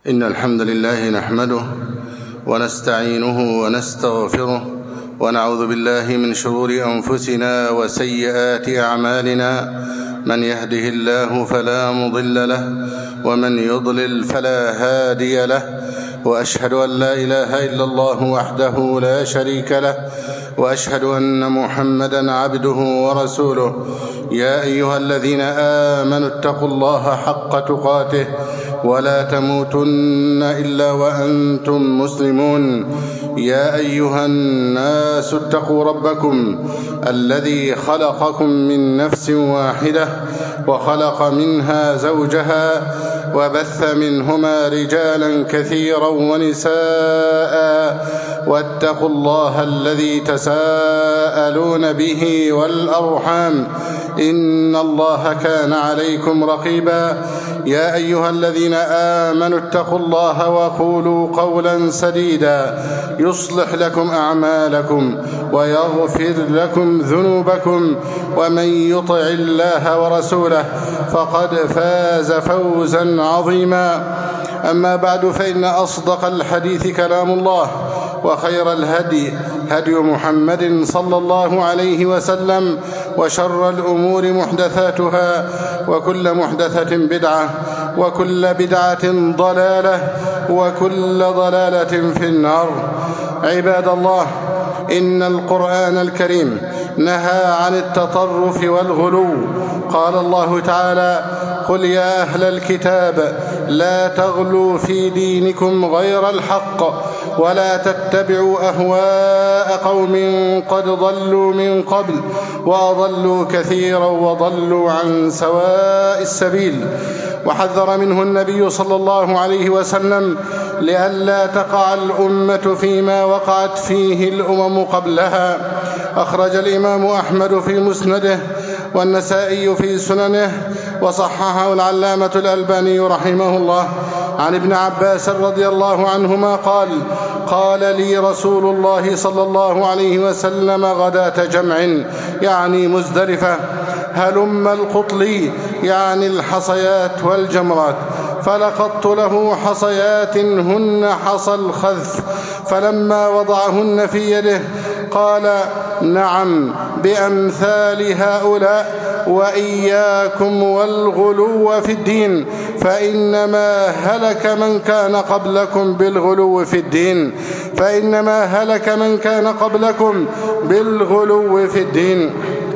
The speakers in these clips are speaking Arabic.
إن الحمد لله نحمده ونستعينه ونستغفره ونعوذ بالله من شرور أنفسنا وسيئات أعمالنا. من يهده الله فلا مضل له ومن يضلل فلا هادي له، وأشهد أن لا إله إلا الله وحده لا شريك له، وأشهد أن محمدا عبده ورسوله. يا أيها الذين آمنوا اتقوا الله حق تقاته ولا تموتن إلا وأنتم مسلمون. يا أيها الناس اتقوا ربكم الذي خلقكم من نفس واحدة وخلق منها زوجها وبث منهما رجالا كثيرا ونساء، واتقوا الله الذي تساءلون به والأرحام إن الله كان عليكم رقيبا. يا أيها الذين آمنوا اتقوا الله وقولوا قولا سديدا يصلح لكم أعمالكم ويغفر لكم ذنوبكم، ومن يطع الله ورسوله فقد فاز فوزا عظيما. أما بعد، فإن أصدق الحديث كلام الله، وخير الهدي هدي محمد صلى الله عليه وسلم، وشر الأمور محدثاتها، وكل محدثة بدعة، وكل بدعة ضلالة، وكل ضلالة في النار. عباد الله، إن القرآن الكريم نهى عن التطرف والغلو. قال الله تعالى: قل يا أهل الكتاب لا تغلوا في دينكم غير الحق ولا تتبعوا أهواء قوم قد ضلوا من قبل وأضلوا كثيرا وضلوا عن سواء السبيل. وحذر منه النبي صلى الله عليه وسلم لئلا تقع الأمة فيما وقعت فيه الأمم قبلها. أخرج الإمام أحمد في مسنده والنسائي في سننه، وصححه العلامة الألباني رحمه الله، عن ابن عباس رضي الله عنهما قال: قال لي رسول الله صلى الله عليه وسلم غداة جمع يعني مزدلفة: هلم القطلي يعني الحصيات والجمرات. فلقطت له حصيات هن حصى الخذف، فلما وضعهن في يده قال: نعم بأمثال هؤلاء، وإياكم والغلو في الدين، فإنما هلك من كان قبلكم بالغلو في الدين، فإنما هلك من كان قبلكم بالغلو في الدين.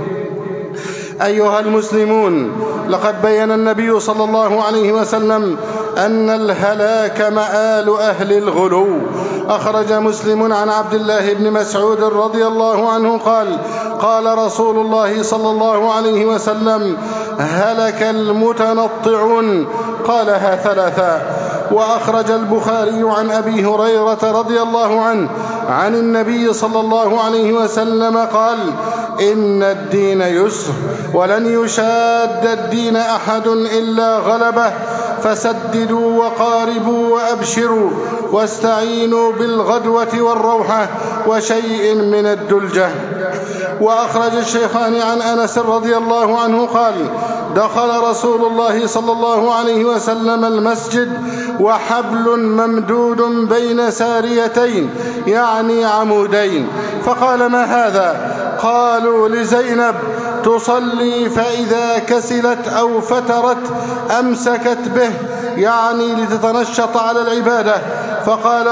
أيها المسلمون، لقد بين النبي صلى الله عليه وسلم أن الهلاك مآل أهل الغلو. أخرج مسلم عن عبد الله بن مسعود رضي الله عنه قال: قال رسول الله صلى الله عليه وسلم: هلك المتنطعون. قالها ثلاثا. وأخرج البخاري عن أبي هريرة رضي الله عنه عن النبي صلى الله عليه وسلم قال: إن الدين يسر، ولن يشاد الدين أحد إلا غلبه، فسددوا وقاربوا وأبشروا، واستعينوا بالغدوة والروحة وشيء من الدلجة. وأخرج الشيخان عن أنس رضي الله عنه قال: دخل رسول الله صلى الله عليه وسلم المسجد وحبل ممدود بين ساريتين يعني عمودين، فقال: ما هذا؟ قالوا: لزينب تصلي فإذا كسلت أو فترت أمسكت به، يعني لتتنشط على العبادة. فقال: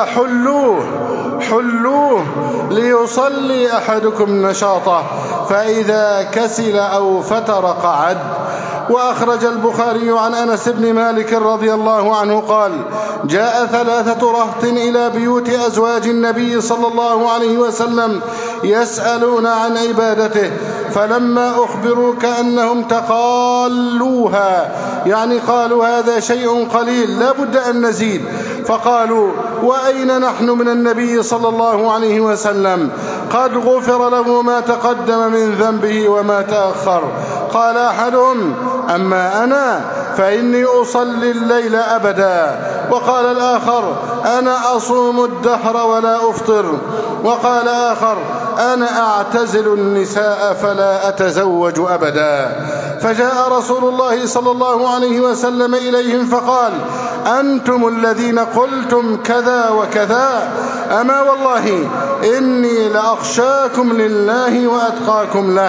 حلوه ليصلي أحدكم نشاطه، فإذا كسل أو فتر قعد. وأخرج البخاري عن أنس بن مالك رضي الله عنه قال: جاء 3 رهط إلى بيوت أزواج النبي صلى الله عليه وسلم يسألون عن عبادته، فلما أخبروا كأنهم تقالوها، يعني قالوا هذا شيء قليل لا بد أن نزيد. فقالوا: وأين نحن من النبي صلى الله عليه وسلم؟ قد غفر له ما تقدم من ذنبه وما تأخر. قال أحدهم: أما أنا فإني أصلي الليل أبدا. وقال الآخر: أنا أصوم الدهر ولا أفطر. وقال آخر: أنا أعتزل النساء فلا أتزوج أبدا. فجاء رسول الله صلى الله عليه وسلم إليهم فقال: أنتم الذين قلتم كذا وكذا، أما والله إني لأخشاكم لله وأتقاكم له،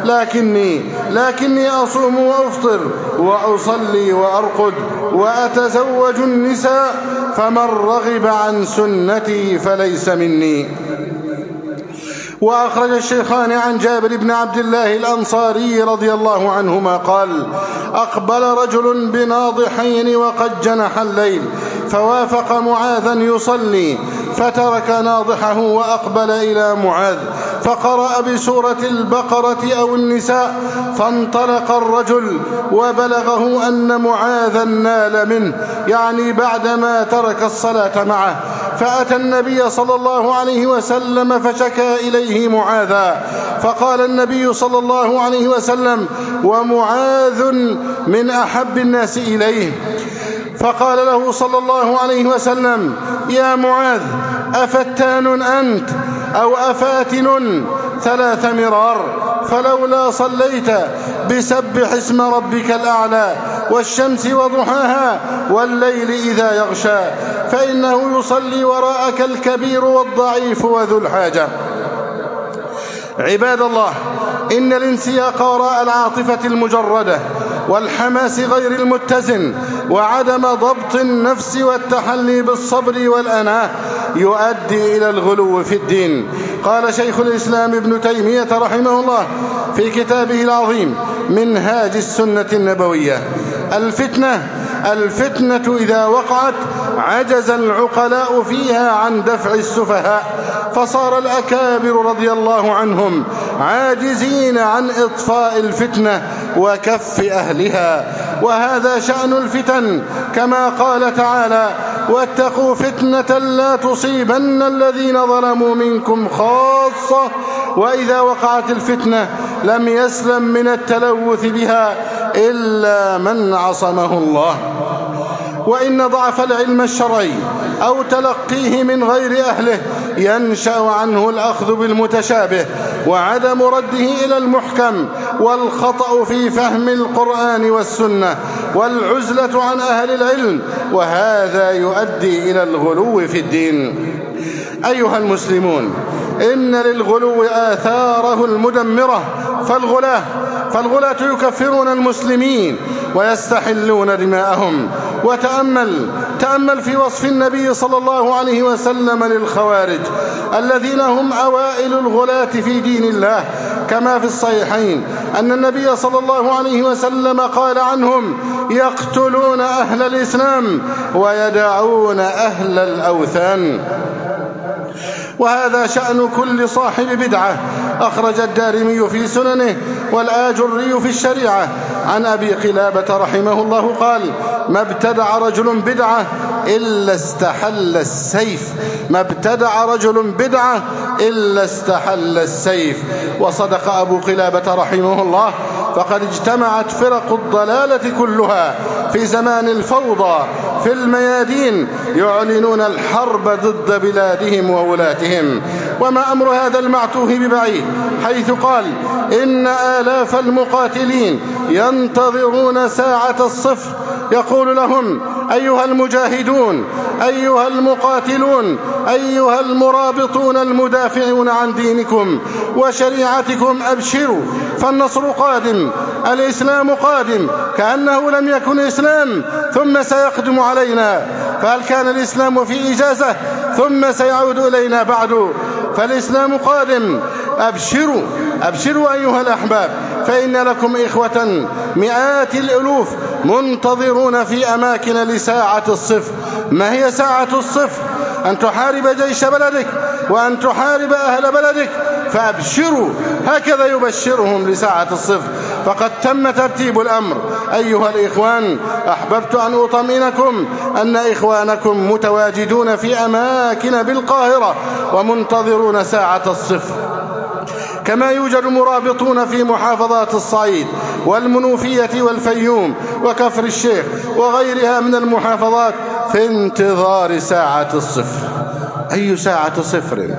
لكني أصوم وأفطر وأصلي وأرقد وأتزوج النساء، فمن رغب عن سنتي فليس مني. وأخرج الشيخان عن جابر بن عبد الله الأنصاري رضي الله عنهما قال: أقبل رجل بناضحين وقد جنح الليل فوافق معاذا يصلي، فترك ناضحه وأقبل إلى معاذ فقرأ بسورة البقرة أو النساء، فانطلق الرجل وبلغه أن معاذا نال منه، يعني بعدما ترك الصلاة معه، فأتى النبي صلى الله عليه وسلم فشكى إليه معاذا، فقال النبي صلى الله عليه وسلم: ومعاذ من أحب الناس إليه. فقال له صلى الله عليه وسلم: يا معاذ، أفتان أنت أو أفاتن 3 مرار؟ فلولا صليت بسبح اسم ربك الأعلى والشمس وضحاها والليل إذا يغشى، فإنه يصلي وراءك الكبير والضعيف وذو الحاجة. عباد الله، إن الانسياق وراء العاطفة المجردة والحماس غير المتزن وعدم ضبط النفس والتحلي بالصبر والأناة يؤدي إلى الغلو في الدين. قال شيخ الإسلام ابن تيمية رحمه الله في كتابه العظيم منهاج السنة النبوية: الفتنة إذا وقعت عجز العقلاء فيها عن دفع السفهاء، فصار الأكابر رضي الله عنهم عاجزين عن إطفاء الفتنة وكف أهلها. وهذا شأن الفتن، كما قال تعالى: واتقوا فتنة لا تصيبن الذين ظلموا منكم خاصة. وإذا وقعت الفتنة لم يسلم من التلوث بها إلا من عصمه الله. وإن ضعف العلم الشرعي أو تلقيه من غير أهله ينشأ عنه الأخذ بالمتشابه وعدم رده إلى المحكم، والخطأ في فهم القرآن والسنة، والعزلة عن أهل العلم، وهذا يؤدي إلى الغلو في الدين. أيها المسلمون، إن للغلو آثاره المدمرة، فالغلاة يكفرون المسلمين ويستحلون دماءهم. تأمل في وصف النبي صلى الله عليه وسلم للخوارج الذين هم أوائل الغلاة في دين الله، كما في الصحيحين أن النبي صلى الله عليه وسلم قال عنهم: يقتلون أهل الإسلام ويدعون أهل الأوثان. وهذا شأن كل صاحب بدعة. أخرج الدارمي في سننه والآجري في الشريعة عن أبي قلابة رحمه الله قال: ما ابتدع رجل بدعة إلا استحل السيف. وصدق أبو قلابة رحمه الله، فقد اجتمعت فرق الضلالة كلها في زمان الفوضى في الميادين يعلنون الحرب ضد بلادهم وولاتهم. وما أمر هذا المعتوه ببعيد، حيث قال: إن آلاف المقاتلين ينتظرون ساعة الصفر، يقول لهم: أيها المجاهدون، أيها المقاتلون، أيها المرابطون المدافعون عن دينكم وشريعتكم، أبشروا، فالنصر قادم، الإسلام قادم، كأنه لم يكن إسلام ثم سيقدم علينا. فهل كان الإسلام في إجازة ثم سيعود إلينا بعد؟ فالإسلام قادم. أبشروا أيها الأحباب، فإن لكم إخوة مئات الألوف منتظرون في أماكن لساعة الصفر. ما هي ساعة الصفر؟ أن تحارب جيش بلدك وأن تحارب أهل بلدك، فأبشروا. هكذا يبشرهم لساعة الصفر. فقد تم ترتيب الأمر. أيها الإخوان، أحببت أن أطمئنكم أن إخوانكم متواجدون في أماكن بالقاهرة ومنتظرون ساعة الصفر، كما يوجد مرابطون في محافظات الصعيد والمنوفية والفيوم وكفر الشيخ وغيرها من المحافظات في انتظار ساعة الصفر. أي ساعة صفر؟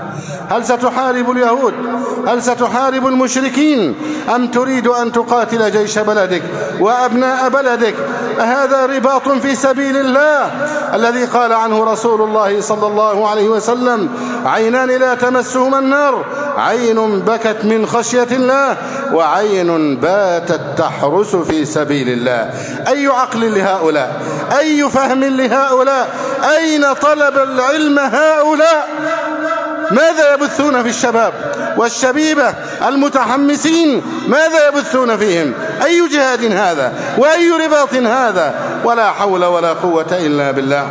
هل ستحارب اليهود؟ هل ستحارب المشركين؟ أم تريد أن تقاتل جيش بلدك وأبناء بلدك؟ هذا رباط في سبيل الله الذي قال عنه رسول الله صلى الله عليه وسلم: عينان لا تمسهما النار، عين بكت من خشية الله، وعين باتت تحرس في سبيل الله. أي عقل لهؤلاء؟ أي فهم لهؤلاء؟ أين طلب العلم هؤلاء؟ ماذا يبثون في الشباب والشبيبة المتحمسين؟ ماذا يبثون فيهم؟ أي جهاد هذا؟ وأي رباط هذا؟ ولا حول ولا قوة إلا بالله.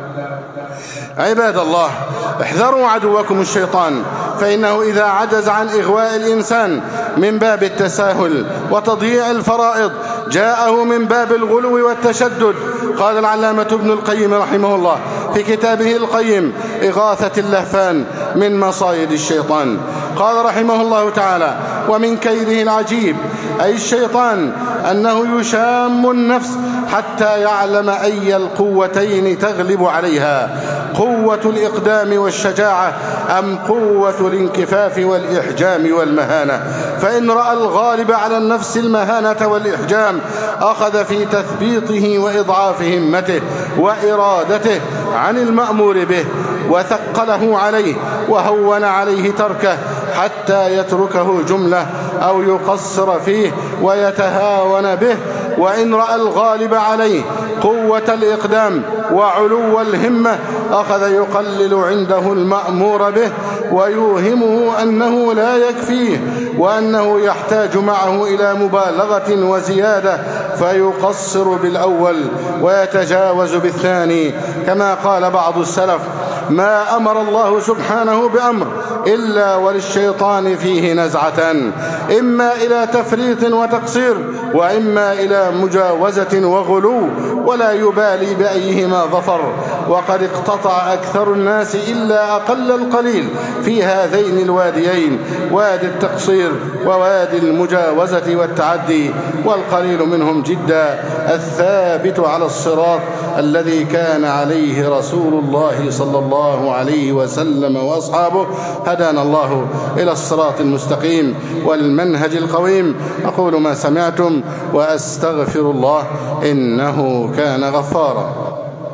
عباد الله، احذروا عدوكم الشيطان، فإنه إذا عجز عن إغواء الإنسان من باب التساهل وتضييع الفرائض جاءه من باب الغلو والتشدد. قال العلامة ابن القيم رحمه الله في كتابه القيم إغاثة اللهفان من مصايد الشيطان، قال رحمه الله تعالى: ومن كيده العجيب أي الشيطان أنه يشام النفس حتى يعلم أي القوتين تغلب عليها، قوة الإقدام والشجاعة أم قوة الانكفاف والإحجام والمهانة. فإن رأى الغالب على النفس المهانة والإحجام أخذ في تثبيطه وإضعاف همته وإرادته عن المأمور به، وثقله عليه وهون عليه تركه حتى يتركه جملة أو يقصر فيه ويتهاون به. وإن رأى الغالب عليه قوة الإقدام وعلو الهمة أخذ يقلل عنده المأمور به ويوهمه أنه لا يكفيه وأنه يحتاج معه إلى مبالغة وزيادة، فيقصر بالأول ويتجاوز بالثاني. كما قال بعض السلف: ما أمر الله سبحانه بأمر إلا وللشيطان فيه نزعة، إما إلى تفريط وتقصير وإما إلى مجاوزة وغلو، ولا يبالي بأيهما ظفر. وقد اقتطع أكثر الناس إلا أقل القليل في هذين الواديين، وادي التقصير ووادي المجاوزة والتعدي، والقليل منهم جدا الثابت على الصراط الذي كان عليه رسول الله صلى الله عليه وسلم وأصحابه. هدانا الله إلى الصراط المستقيم والمنهج القويم. أقول ما سمعتم وأستغفر الله إنه كان غفارا.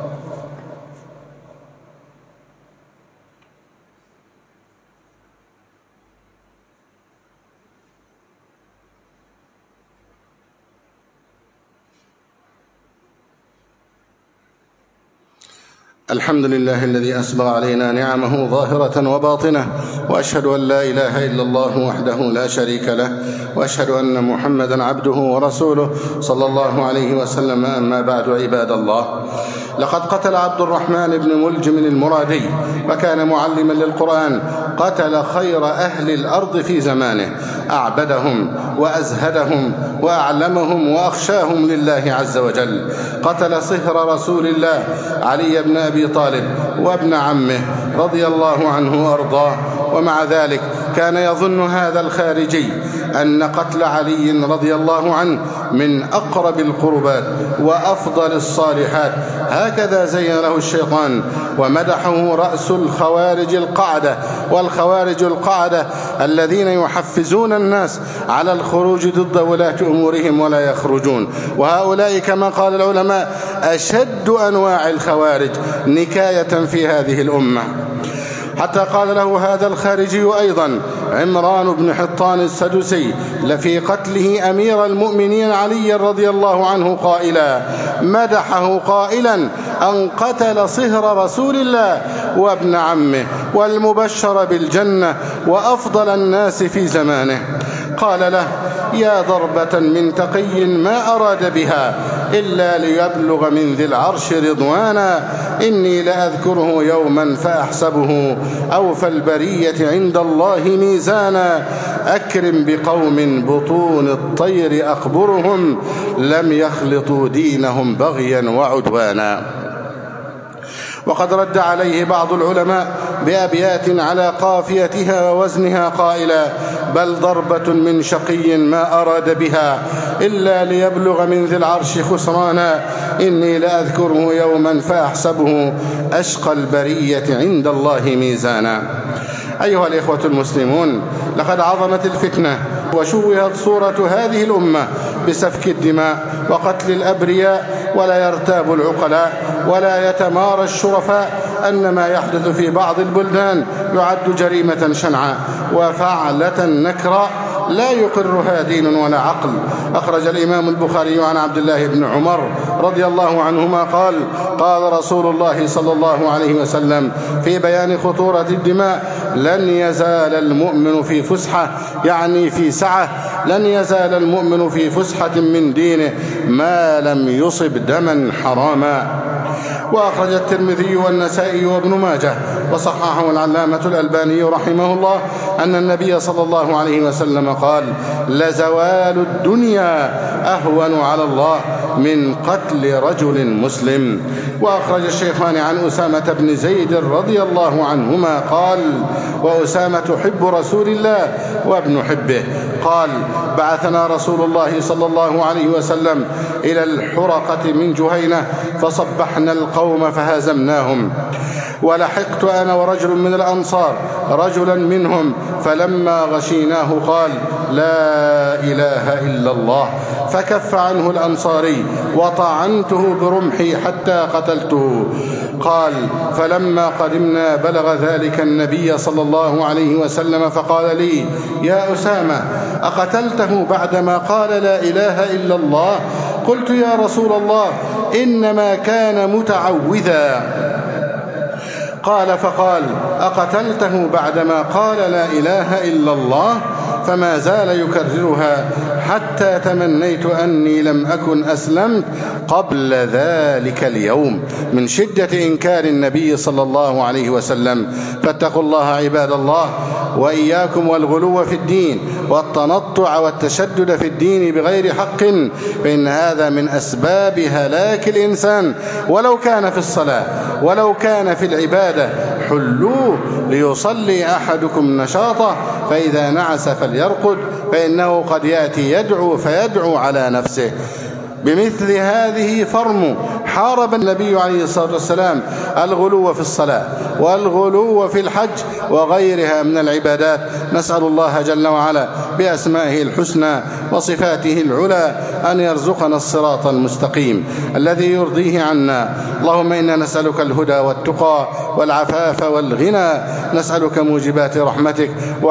الحمد لله الذي أسبغ علينا نعمه ظاهرة وباطنة، وأشهد أن لا إله إلا الله وحده لا شريك له، وأشهد أن محمدا عبده ورسوله صلى الله عليه وسلم. أما بعد، عباد الله، لقد قتل عبد الرحمن بن ملجم المرادي، وكان معلما للقرآن، قتل خير أهل الأرض في زمانه، أعبدهم وأزهدهم وأعلمهم وأخشاهم لله عز وجل. قتل صهر رسول الله علي بن أبي طالب وابن عمه رضي الله عنه وأرضاه. ومع ذلك كان يظن هذا الخارجي أن قتل علي رضي الله عنه من أقرب القربات وأفضل الصالحات. هكذا زين له الشيطان ومدحه رأس الخوارج القعدة. والخوارج القعدة الذين يحفزون الناس على الخروج ضد ولاة أمورهم ولا يخرجون. وهؤلاء كما قال العلماء أشد أنواع الخوارج نكاية في هذه الأمة. حتى قال له هذا الخارجي أيضا عمران بن حطان السدوسي لفي قتله أمير المؤمنين علي رضي الله عنه قائلا، مدحه قائلا أن قتل صهر رسول الله وابن عمه والمبشر بالجنة وأفضل الناس في زمانه. قال له: يا ضربة من تقي ما أراد بها إلا ليبلغ من ذي العرش رضوانا، إني لأذكره يوما فأحسبه أوفى البرية عند الله ميزانا، أكرم بقوم بطون الطير أخبرهم لم يخلطوا دينهم بغيا وعدوانا. وقد رد عليه بعض العلماء بأبيات على قافيتها ووزنها قائلا: بل ضربة من شقي ما أراد بها إلا ليبلغ من ذي العرش خسرانا، إني لأذكره يوما فأحسبه أشقى البرية عند الله ميزانا. أيها الإخوة المسلمون، لقد عظمت الفتنة وشوهت صورة هذه الأمة بسفك الدماء وقتل الأبرياء، ولا يرتاب العقلاء ولا يتمارى الشرفاء أن ما يحدث في بعض البلدان يعد جريمة شنعاء وفعلة نكراء لا يقرها دين ولا عقل. أخرج الإمام البخاري عن عبد الله بن عمر رضي الله عنهما قال: قال رسول الله صلى الله عليه وسلم في بيان خطورة الدماء: لن يزال المؤمن في فسحة، يعني في سعة، لن يزال المؤمن في فسحة من دينه ما لم يصب دما حراما. وأخرج الترمذي والنسائي وابن ماجه وصححه العلامة الألباني رحمه الله أن النبي صلى الله عليه وسلم قال: لزوال الدنيا أهون على الله من قتل رجل مسلم. وأخرج الشيخان عن أسامة بن زيد رضي الله عنهما قال: وأسامة حب رسول الله وابن حبه، قال: بعثنا رسول الله صلى الله عليه وسلم إلى الحرقة من جهينة فصبحنا القوم فهزمناهم، ولحقت أنا ورجل من الأنصار رجلا منهم فلما غشيناه قال: لا إله إلا الله، فكف عنه الأنصاري وطعنته برمحي حتى قتلته. قال: فلما قدمنا بلغ ذلك النبي صلى الله عليه وسلم فقال لي: يا أسامة، أقتلته بعدما قال لا إله إلا الله؟ قلت: يا رسول الله، إنما كان متعوذا. قال: فقال: أقتلته بعدما قال لا إله إلا الله؟ فما زال يكررها حتى تمنيت أني لم أكن أسلمت قبل ذلك اليوم، من شدة إنكار النبي صلى الله عليه وسلم. فاتقوا الله عباد الله، وإياكم والغلو في الدين والتنطع والتشدد في الدين بغير حق، فإن هذا من أسباب هلاك الإنسان، ولو كان في الصلاة ولو كان في العبادة. حلوه ليصلي أحدكم نشاطه، فإذا نعس فليرقد، فإنه قد يأتي يدعو فيدعو على نفسه. بمثل هذه فرم حارب النبي عليه الصلاة والسلام الغلو في الصلاة والغلو في الحج وغيرها من العبادات. نسأل الله جل وعلا بأسمائه الحسنى وصفاته العلى أن يرزقنا الصراط المستقيم الذي يرضيه عنا. اللهم إنا نسألك الهدى والتقى والعفاف والغنى، نسألك موجبات رحمتك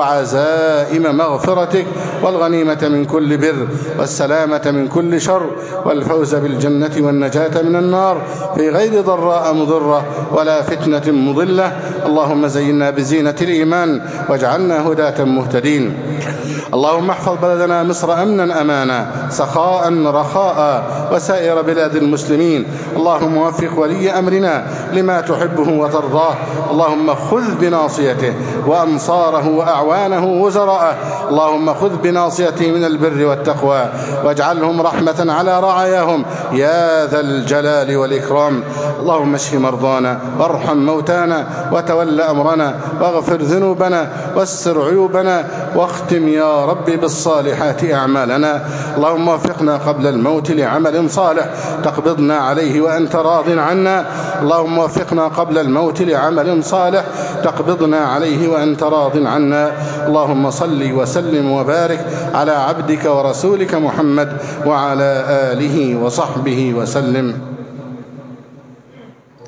وعزائم مغفرتك والغنيمة من كل بر والسلامة من كل شر والفوز بالجنة والنجاة من النار في غير ضراء مضرة ولا فتنة مضلة. اللهم زينا بزينة الإيمان واجعلنا هداة مهتدين. اللهم احفظ بلدنا مصر أمنا أمانا سخاء رخاء وسائر بلاد المسلمين. اللهم وفق ولي أمرنا لما تحبه وترضاه. اللهم خذ بناصيته وأنصاره وأعوانه وزراءه. اللهم خذ بناصيته من البر والتقوى واجعلهم رحمة على رعاياهم يا ذا الجلال والإكرام. اللهم اشف مرضانا وارحم موتانا وتول أمرنا واغفر ذنوبنا واستر عيوبنا واختم يا رب بالصالحات أعمالنا. اللهم وفقنا قبل الموت لعمل صالح تقبضنا عليه وأنت راض عنا. اللهم وفقنا قبل الموت لعمل صالح تقبضنا عليه وأنت راض عنا. اللهم صل وسلم وبارك على عبدك ورسولك محمد وعلى آله وصحبه وسلم.